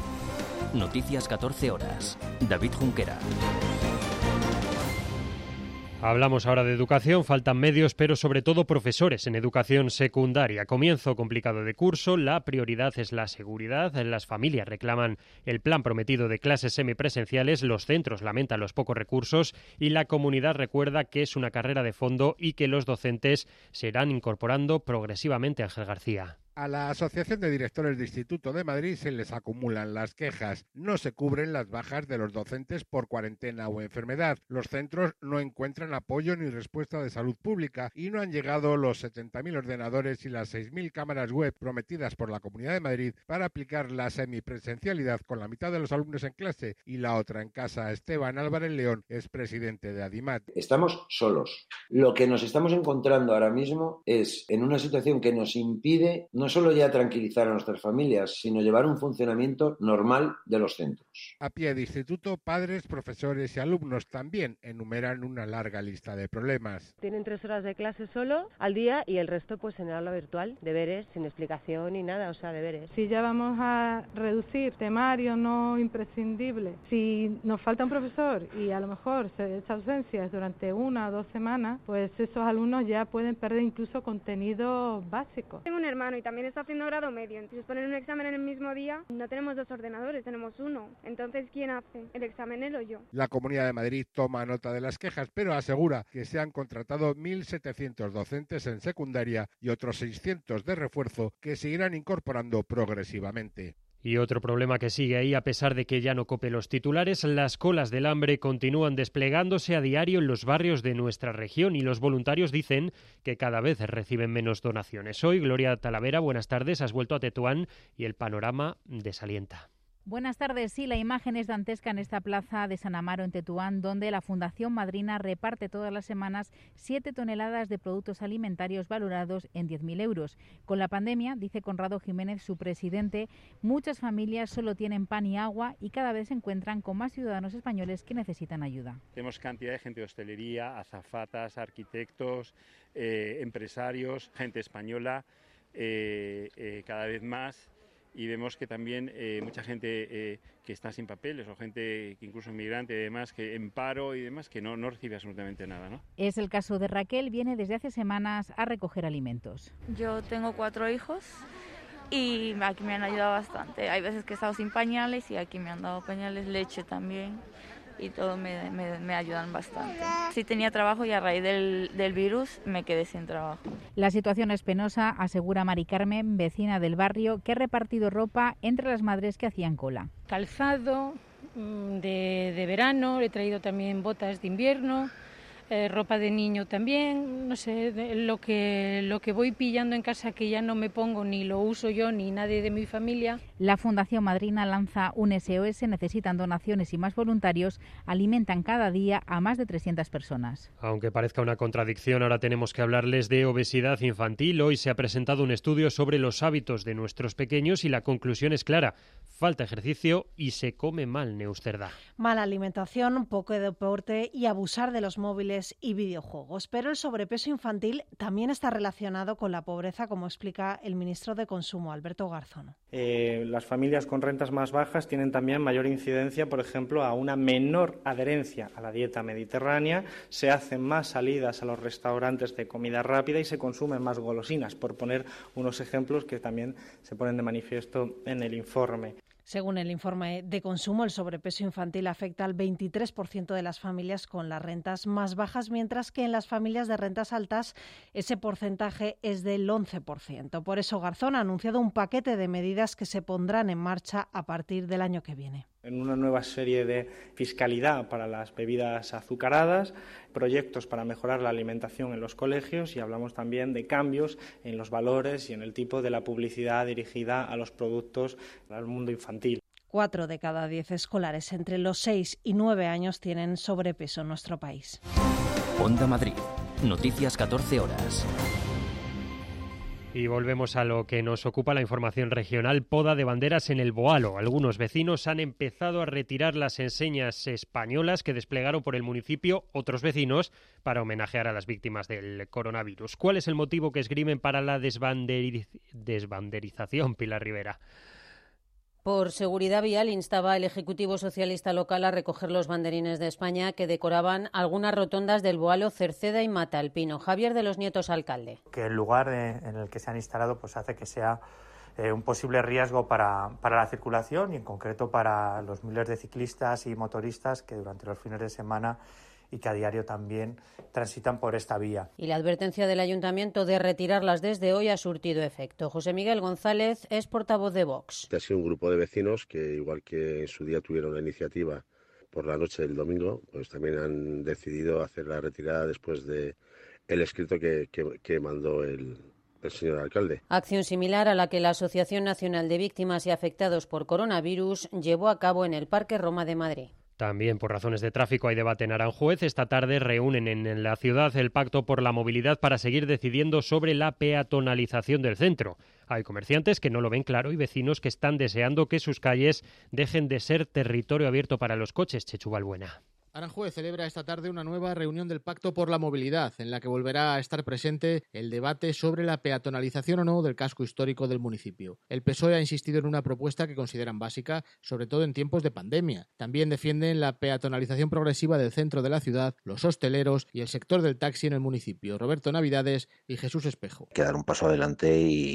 Noticias 14 horas. David Junquera. Hablamos ahora de educación, faltan medios, pero sobre todo profesores en educación secundaria. Comienzo complicado de curso, la prioridad es la seguridad, las familias reclaman el plan prometido de clases semipresenciales, los centros lamentan los pocos recursos y la comunidad recuerda que es una carrera de fondo y que los docentes se irán incorporando progresivamente. Ángel García. A la Asociación de Directores de Instituto de Madrid se les acumulan las quejas. No se cubren las bajas de los docentes por cuarentena o enfermedad. Los centros no encuentran apoyo ni respuesta de salud pública y no han llegado los 70.000 ordenadores y las 6.000 cámaras web prometidas por la Comunidad de Madrid para aplicar la semipresencialidad con la mitad de los alumnos en clase y la otra en casa. Esteban Álvarez León es presidente de Adimat. Estamos solos. Lo que nos estamos encontrando ahora mismo es en una situación que nos impide no no solo ya tranquilizar a nuestras familias, sino llevar un funcionamiento normal de los centros. A pie de instituto, padres, profesores y alumnos también enumeran una larga lista de problemas. Tienen 3 horas de clase solo al día y el resto pues en aula virtual, deberes, sin explicación ni nada, o sea, deberes. Si ya vamos a reducir temario no imprescindible, si nos falta un profesor y a lo mejor se echa ausencias durante 1 o 2 semanas, pues esos alumnos ya pueden perder incluso contenido básico. Tengo un hermano y también está haciendo grado medio, entonces poner un examen en el mismo día, no tenemos 2 ordenadores, tenemos 1, entonces ¿quién hace el examen, él o yo? La Comunidad de Madrid toma nota de las quejas, pero asegura que se han contratado 1.700 docentes en secundaria y otros 600 de refuerzo que seguirán incorporando progresivamente. Y otro problema que sigue ahí, a pesar de que ya no cope los titulares, las colas del hambre continúan desplegándose a diario en los barrios de nuestra región y los voluntarios dicen que cada vez reciben menos donaciones. Hoy, Gloria Talavera, buenas tardes, has vuelto a Tetuán y el panorama desalienta. Buenas tardes. Sí, la imagen es dantesca en esta plaza de San Amaro, en Tetuán, donde la Fundación Madrina reparte todas las semanas 7 toneladas de productos alimentarios valorados en 10.000 euros. Con la pandemia, dice Conrado Jiménez, su presidente, muchas familias solo tienen pan y agua y cada vez se encuentran con más ciudadanos españoles que necesitan ayuda. Tenemos cantidad de gente de hostelería, azafatas, arquitectos, empresarios, gente española, cada vez más. Y vemos que también mucha gente que está sin papeles o gente que incluso inmigrante y demás, que en paro y demás, que no recibe absolutamente nada, ¿no? Es el caso de Raquel, viene desde hace semanas a recoger alimentos. Yo tengo 4 hijos y aquí me han ayudado bastante. Hay veces que he estado sin pañales y aquí me han dado pañales, leche también. Y todo me ayudan bastante. Sí tenía trabajo y a raíz del virus me quedé sin trabajo. La situación es penosa, asegura Mari Carmen, vecina del barrio, que ha repartido ropa entre las madres que hacían cola. Calzado de verano, he traído también botas de invierno, ropa de niño también, no sé, lo que voy pillando en casa que ya no me pongo ni lo uso yo ni nadie de mi familia. La Fundación Madrina lanza un SOS, necesitan donaciones y más voluntarios, alimentan cada día a más de 300 personas. Aunque parezca una contradicción, ahora tenemos que hablarles de obesidad infantil. Hoy se ha presentado un estudio sobre los hábitos de nuestros pequeños y la conclusión es clara: falta ejercicio y se come mal, Neusterda. Mala alimentación, poco deporte y abusar de los móviles y videojuegos. Pero el sobrepeso infantil también está relacionado con la pobreza, como explica el ministro de Consumo, Alberto Garzón. Las familias con rentas más bajas tienen también mayor incidencia, por ejemplo, a una menor adherencia a la dieta mediterránea, se hacen más salidas a los restaurantes de comida rápida y se consumen más golosinas, por poner unos ejemplos que también se ponen de manifiesto en el informe. Según el informe de consumo, el sobrepeso infantil afecta al 23% de las familias con las rentas más bajas, mientras que en las familias de rentas altas ese porcentaje es del 11%. Por eso Garzón ha anunciado un paquete de medidas que se pondrán en marcha a partir del año que viene. En una nueva serie de fiscalidad para las bebidas azucaradas, proyectos para mejorar la alimentación en los colegios y hablamos también de cambios en los valores y en el tipo de la publicidad dirigida a los productos al mundo infantil. 4 de cada 10 escolares entre los 6 y 9 años tienen sobrepeso en nuestro país. Onda Madrid. Noticias 14 horas. Y volvemos a lo que nos ocupa, la información regional. Poda de banderas en el Boalo. Algunos vecinos han empezado a retirar las enseñas españolas que desplegaron por el municipio otros vecinos para homenajear a las víctimas del coronavirus. ¿Cuál es el motivo que esgrimen para la desbanderización, Pilar Rivera? Por seguridad vial instaba el Ejecutivo Socialista local a recoger los banderines de España que decoraban algunas rotondas del Boalo, Cerceda y Matalpino. Javier de los Nietos, alcalde. Que el lugar en el que se han instalado pues hace que sea un posible riesgo para la circulación y en concreto para los miles de ciclistas y motoristas que durante los fines de semana y que a diario también transitan por esta vía. Y la advertencia del Ayuntamiento de retirarlas desde hoy ha surtido efecto. José Miguel González es portavoz de Vox. Ha sido un grupo de vecinos que, igual que en su día tuvieron la iniciativa por la noche del domingo, pues también han decidido hacer la retirada después de el escrito que mandó el señor alcalde. Acción similar a la que la Asociación Nacional de Víctimas y Afectados por Coronavirus llevó a cabo en el Parque Roma de Madrid. También por razones de tráfico hay debate en Aranjuez. Esta tarde reúnen en la ciudad el Pacto por la Movilidad para seguir decidiendo sobre la peatonalización del centro. Hay comerciantes que no lo ven claro y vecinos que están deseando que sus calles dejen de ser territorio abierto para los coches. Chechu Balbuena. Aranjuez celebra esta tarde una nueva reunión del Pacto por la Movilidad, en la que volverá a estar presente el debate sobre la peatonalización o no del casco histórico del municipio. El PSOE ha insistido en una propuesta que consideran básica, sobre todo en tiempos de pandemia. También defienden la peatonalización progresiva del centro de la ciudad, los hosteleros y el sector del taxi en el municipio. Roberto Navidades y Jesús Espejo. Que dar un paso adelante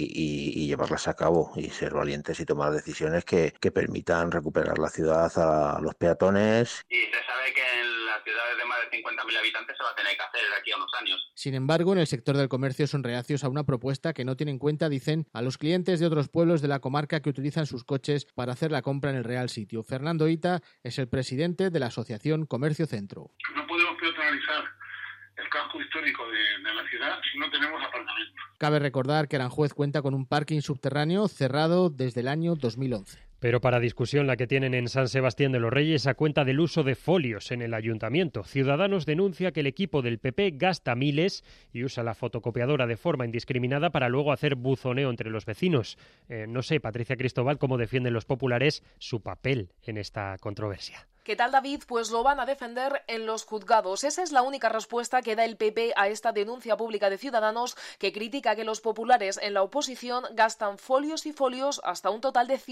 y llevarlas a cabo y ser valientes y tomar decisiones que permitan recuperar la ciudad a los peatones. Y se sabe que en las ciudades de más de 50.000 habitantes se va a tener que hacer de aquí a unos años. Sin embargo, en el sector del comercio son reacios a una propuesta que no tiene en cuenta, dicen, a los clientes de otros pueblos de la comarca que utilizan sus coches para hacer la compra en el Real Sitio. Fernando Ita es el presidente de la asociación Comercio Centro. No podemos peatonalizar el casco histórico de la ciudad si no tenemos aparcamientos. Cabe recordar que Aranjuez cuenta con un parking subterráneo cerrado desde el año 2011. Pero para discusión la que tienen en San Sebastián de los Reyes a cuenta del uso de folios en el ayuntamiento. Ciudadanos denuncia que el equipo del PP gasta miles y usa la fotocopiadora de forma indiscriminada para luego hacer buzoneo entre los vecinos. No sé, Patricia Cristóbal, cómo defienden los populares su papel en esta controversia. ¿Qué tal, David? Pues lo van a defender en los juzgados. Esa es la única respuesta que da el PP a esta denuncia pública de Ciudadanos, que critica que los populares en la oposición gastan folios y folios hasta un total de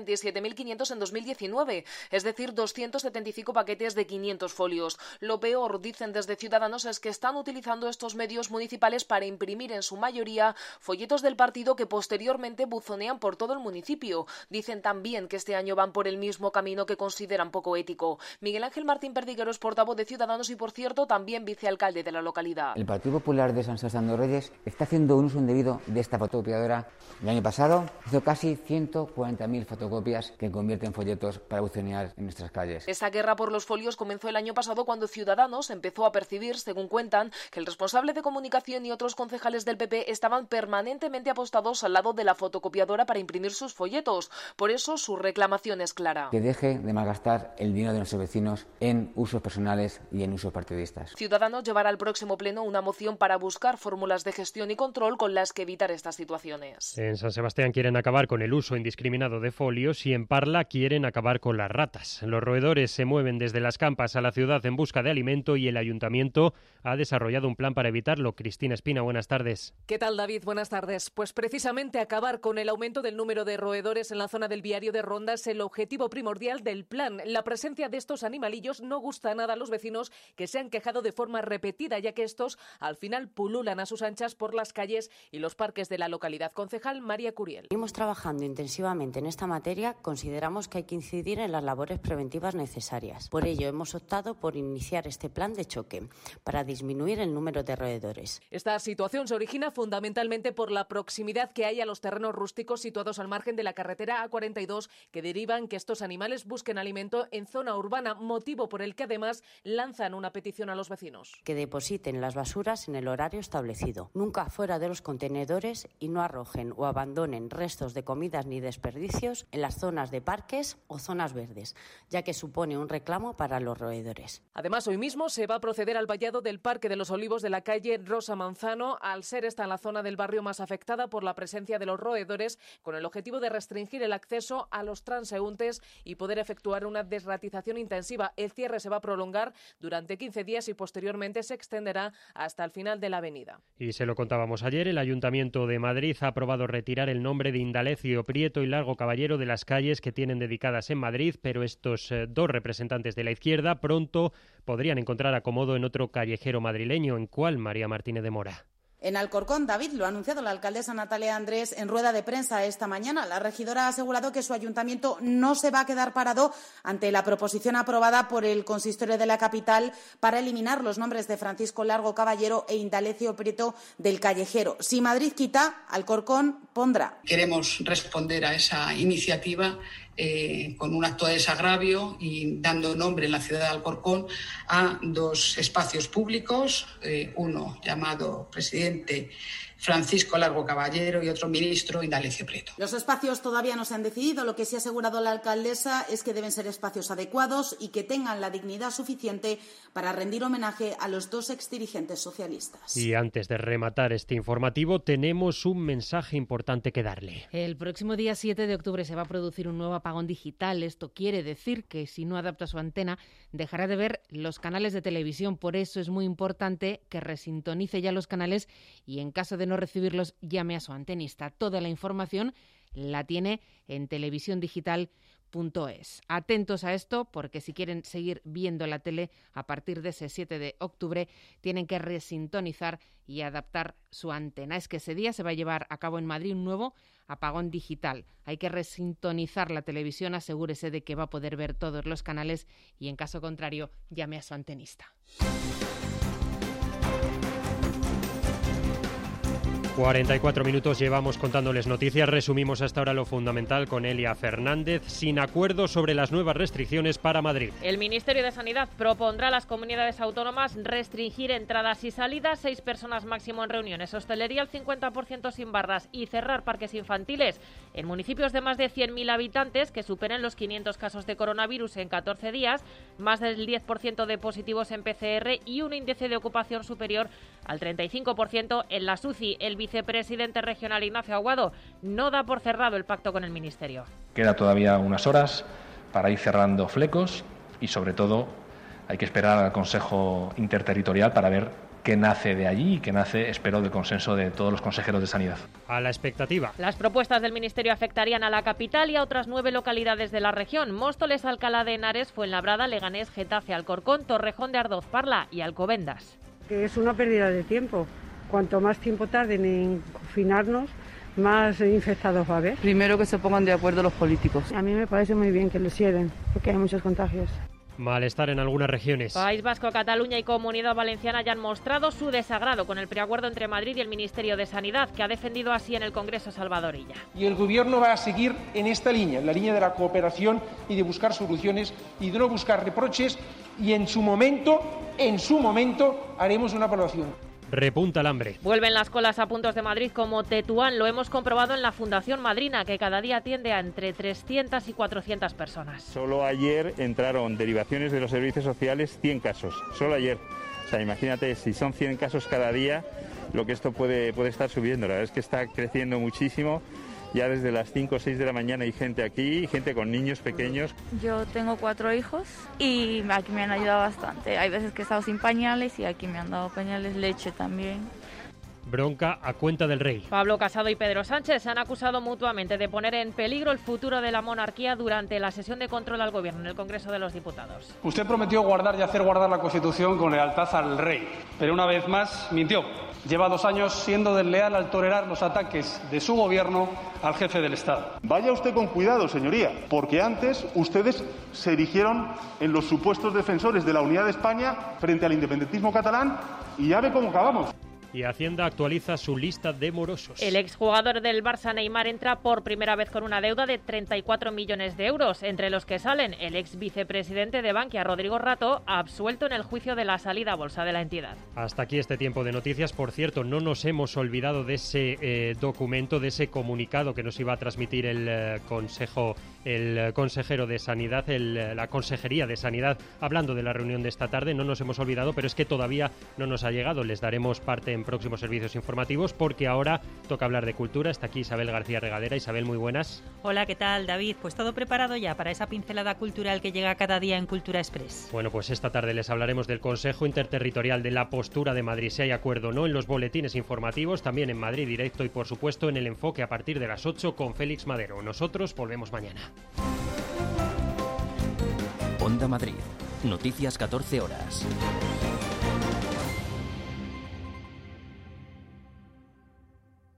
137.500 en 2019, es decir, 275 paquetes de 500 folios. Lo peor, dicen desde Ciudadanos, es que están utilizando estos medios municipales para imprimir en su mayoría folletos del partido que posteriormente buzonean por todo el municipio. Dicen también que este año van por el mismo camino que consideran poco ético. Miguel Ángel Martín Perdiguero es portavoz de Ciudadanos y, por cierto, también vicealcalde de la localidad. El Partido Popular de San Sebastián de los Reyes está haciendo un uso indebido de esta fotocopiadora. El año pasado hizo casi 140.000 fotocopias que convierten en folletos para buzonear en nuestras calles. Esa guerra por los folios comenzó el año pasado cuando Ciudadanos empezó a percibir, según cuentan, que el responsable de comunicación y otros concejales del PP estaban permanentemente apostados al lado de la fotocopiadora para imprimir sus folletos. Por eso su reclamación es clara. Que deje de malgastar el dinero de nuestros vecinos en usos personales y en usos partidistas. Ciudadanos llevará al próximo pleno una moción para buscar fórmulas de gestión y control con las que evitar estas situaciones. En San Sebastián quieren acabar con el uso indiscriminado de folios y en Parla quieren acabar con las ratas. Los roedores se mueven desde las campas a la ciudad en busca de alimento y el ayuntamiento ha desarrollado un plan para evitarlo. Cristina Espina, buenas tardes. ¿Qué tal, David? Buenas tardes. Pues precisamente acabar con el aumento del número de roedores en la zona del viario de Ronda es el objetivo primordial del plan. La presencia de estos animalillos no gusta nada a los vecinos, que se han quejado de forma repetida, ya que estos al final pululan a sus anchas por las calles y los parques de la localidad. Concejal María Curiel. Seguimos trabajando intensivamente en esta materia. Consideramos que hay que incidir en las labores preventivas necesarias. Por ello hemos optado por iniciar este plan de choque para disminuir el número de roedores. Esta situación se origina fundamentalmente por la proximidad que hay a los terrenos rústicos situados al margen de la carretera A42, que derivan que estos animales busquen alimento en zona urbana, motivo por el que además lanzan una petición a los vecinos. Que depositen las basuras en el horario establecido, nunca fuera de los contenedores, y no arrojen o abandonen restos de comidas ni desperdicios en las zonas de parques o zonas verdes, ya que supone un reclamo para los roedores. Además, hoy mismo se va a proceder al vallado del Parque de los Olivos de la calle Rosa Manzano, al ser esta en la zona del barrio más afectada por la presencia de los roedores, con el objetivo de restringir el acceso a los transeúntes y poder efectuar una desratización intensiva. El cierre se va a prolongar durante 15 días y posteriormente se extenderá hasta el final de la avenida. Y se lo contábamos ayer, el Ayuntamiento de Madrid ha aprobado retirar el nombre de Indalecio Prieto y Largo Caballero de las calles que tienen dedicadas en Madrid, pero estos dos representantes de la izquierda pronto podrían encontrar acomodo en otro callejero madrileño. ¿En cuál, María Martínez de Mora? En Alcorcón, David, lo ha anunciado la alcaldesa Natalia Andrés en rueda de prensa esta mañana. La regidora ha asegurado que su ayuntamiento no se va a quedar parado ante la proposición aprobada por el consistorio de la capital para eliminar los nombres de Francisco Largo Caballero e Indalecio Prieto del callejero. Si Madrid quita, Alcorcón pondrá. Queremos responder a esa iniciativa con un acto de desagravio y dando nombre en la ciudad de Alcorcón a dos espacios públicos, uno llamado Presidente Francisco Largo Caballero y otro ministro, Indalecio Prieto. Los espacios todavía no se han decidido. Lo que sí ha asegurado la alcaldesa es que deben ser espacios adecuados y que tengan la dignidad suficiente para rendir homenaje a los 2 exdirigentes socialistas. Y antes de rematar este informativo, tenemos un mensaje importante que darle. El próximo día 7 de octubre se va a producir un nuevo apagón digital. Esto quiere decir que si no adapta su antena, dejará de ver los canales de televisión. Por eso es muy importante que resintonice ya los canales y en caso de no recibirlos, llame a su antenista. Toda la información la tiene en televisiondigital.es. Atentos a esto, porque si quieren seguir viendo la tele a partir de ese 7 de octubre, tienen que resintonizar y adaptar su antena. Es que ese día se va a llevar a cabo en Madrid un nuevo apagón digital. Hay que resintonizar la televisión, asegúrese de que va a poder ver todos los canales y, en caso contrario, llame a su antenista. 44 minutos llevamos contándoles noticias. Resumimos hasta ahora lo fundamental con Elia Fernández. Sin acuerdo sobre las nuevas restricciones para Madrid. El Ministerio de Sanidad propondrá a las comunidades autónomas restringir entradas y salidas, 6 personas máximo en reuniones, hostelería al 50% sin barras y cerrar parques infantiles en municipios de más de 100.000 habitantes que superen los 500 casos de coronavirus en 14 días, más del 10% de positivos en PCR y un índice de ocupación superior al 35% en la SUCI. El vicepresidente regional Ignacio Aguado no da por cerrado el pacto con el Ministerio. Queda todavía unas horas para ir cerrando flecos y, sobre todo, hay que esperar al Consejo Interterritorial para ver qué nace de allí y qué nace, espero, del consenso de todos los consejeros de Sanidad. A la expectativa. Las propuestas del Ministerio afectarían a la capital y a otras 9 localidades de la región: Móstoles, Alcalá de Henares, Fuenlabrada, Leganés, Getafe, Alcorcón, Torrejón de Ardoz, Parla y Alcobendas. Que es una pérdida de tiempo. Cuanto más tiempo tarden en confinarnos, más infectados va a haber. Primero que se pongan de acuerdo los políticos. A mí me parece muy bien que lo cierren, porque hay muchos contagios. Malestar en algunas regiones. País Vasco, Cataluña y Comunidad Valenciana ya han mostrado su desagrado con el preacuerdo entre Madrid y el Ministerio de Sanidad, que ha defendido así en el Congreso Salvador Illa. Y el Gobierno va a seguir en esta línea, en la línea de la cooperación y de buscar soluciones y de no buscar reproches, y en su momento haremos una evaluación. Repunta el hambre. Vuelven las colas a puntos de Madrid como Tetuán. Lo hemos comprobado en la Fundación Madrina, que cada día atiende a entre 300 y 400 personas. Solo ayer entraron derivaciones de los servicios sociales 100 casos. Solo ayer. O sea, imagínate, si son 100 casos cada día, lo que esto puede estar subiendo. La verdad es que está creciendo muchísimo. Ya desde las 5 o 6 de la mañana hay gente aquí, gente con niños pequeños. Yo tengo 4 hijos y aquí me han ayudado bastante. Hay veces que he estado sin pañales y aquí me han dado pañales, leche también. Bronca a cuenta del rey. Pablo Casado y Pedro Sánchez se han acusado mutuamente de poner en peligro el futuro de la monarquía durante la sesión de control al gobierno en el Congreso de los Diputados. Usted prometió guardar y hacer guardar la Constitución con lealtad al rey, pero una vez más mintió. Lleva 2 años siendo desleal al tolerar los ataques de su gobierno al jefe del Estado. Vaya usted con cuidado, señoría, porque antes ustedes se erigieron en los supuestos defensores de la unidad de España frente al independentismo catalán y ya ve cómo acabamos. Y Hacienda actualiza su lista de morosos. El exjugador del Barça, Neymar, entra por primera vez con una deuda de 34 millones de euros, entre los que salen el ex vicepresidente de Bankia, Rodrigo Rato, absuelto en el juicio de la salida a bolsa de la entidad. Hasta aquí este tiempo de noticias. Por cierto, no nos hemos olvidado de ese documento, de ese comunicado que nos iba a transmitir el consejero de Sanidad, la Consejería de Sanidad, hablando de la reunión de esta tarde. No nos hemos olvidado, pero es que todavía no nos ha llegado. Les daremos parte en próximos servicios informativos, porque ahora toca hablar de cultura. Está aquí Isabel García Regadera. Isabel, muy buenas. Hola, ¿qué tal, David? Pues todo preparado ya para esa pincelada cultural que llega cada día en Cultura Express. Bueno, pues esta tarde les hablaremos del Consejo Interterritorial, de la postura de Madrid, si hay acuerdo o no, en los boletines informativos, también en Madrid Directo y, por supuesto, en El Enfoque a partir de las 8 con Félix Madero. Nosotros volvemos mañana. Onda Madrid. Noticias 14 horas.